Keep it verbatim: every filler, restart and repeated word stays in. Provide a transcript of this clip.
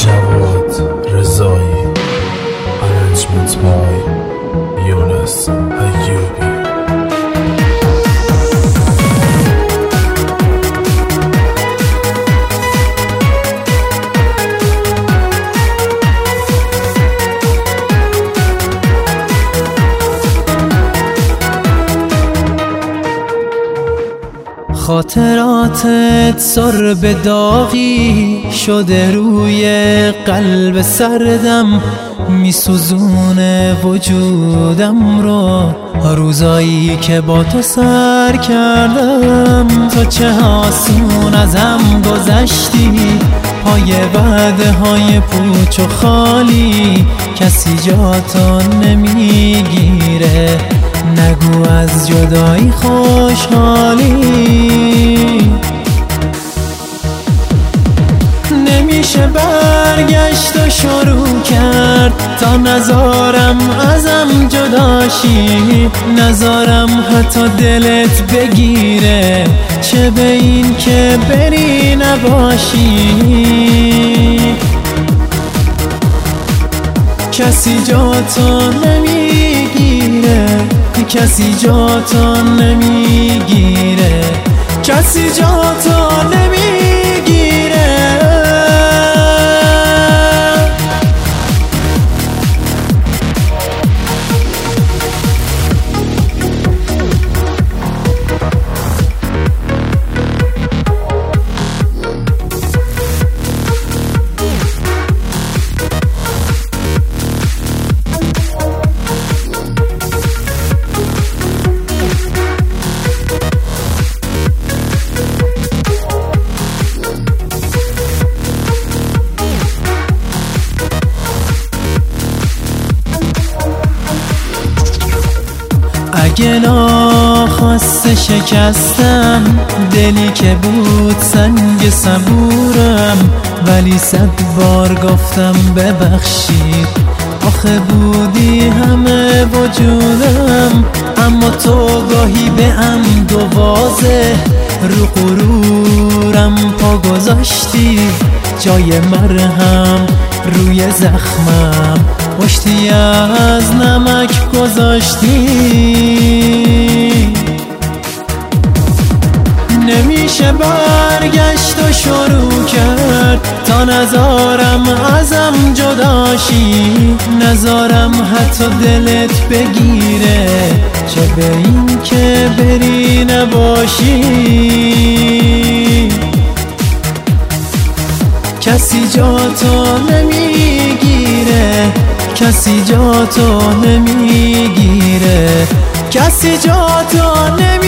جواد رضایی Arrangement by یونس ایوبی. خاطراتت سر به داغی شده روی قلب سردم، میسوزونه وجودم رو روزایی که با تو سر کردم. تو چه آسون ازم گذشتی پای وعده های پوچ و خالی، کسی جاتو نمیگیره نگو از جدایی خوشحالی. نمیشه برگشت و شروع کرد تا نذارم ازم جداشی، نذارم حتی دلت بگیره چه به این که بری نباشی. کسی جاتو نمیگیره، کسی جاتو نمیگیره، کسی جاتو نمیگیره. اگه ناخواسته شکستم دلی که بود سنگ صبورم، ولی صد بار گفتم ببخشید آخه بودی همه وجودم. اما تو گاهی به عمد و واضح رو غرورم پا گذاشتی، جای مرهم روی زخمم مشتی از نمک گذاشتی. نمیشه برگشت و شروع کرد تا نذارم ازم جداشی، نذارم حتی دلت بگیره چه به این که بری نباشی. کسی جاتو نمیگیره، کسی جاتو نمیگیره، کسی جاتو نمیگیره.